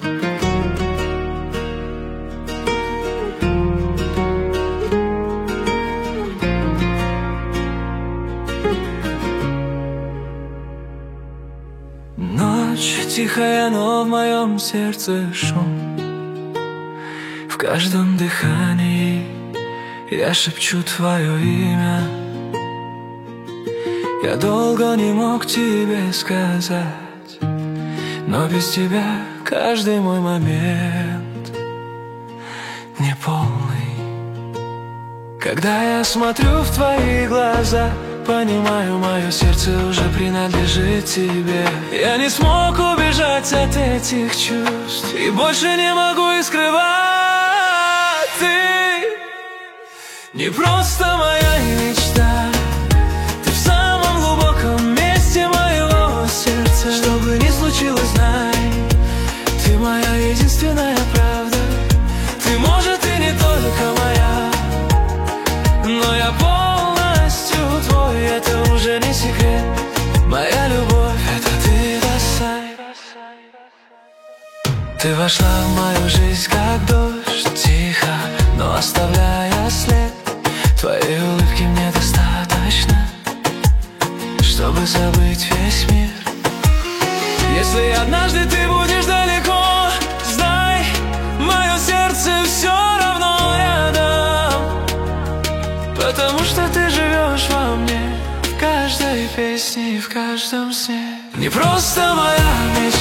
Ночь тихая, но в моем сердце шум. В каждом дыхании я шепчу твое имя. Я долго не мог тебе сказать, но без тебя каждый мой момент неполный. Когда я смотрю в твои глаза, понимаю, мое сердце уже принадлежит тебе. Я не смог убежать от этих чувств и больше не могу их скрывать. Ты не просто моя мечта, ты в самом глубоком месте моего сердца. Что бы ни случилось, знай, ты моя единственная правда. Ты, может, и не только моя, но я полностью твой, это уже не секрет. Моя любовь — это ты, бросай. Ты вошла в мою жизнь как дождь, тихо, но оставляя след. Твоей улыбки мне достаточно, чтобы забыть весь мир. Если однажды ты будешь далеко, знай, мое сердце все равно рядом, потому что ты живешь во мне, в каждой песне и в каждом сне. Не просто моя мечта,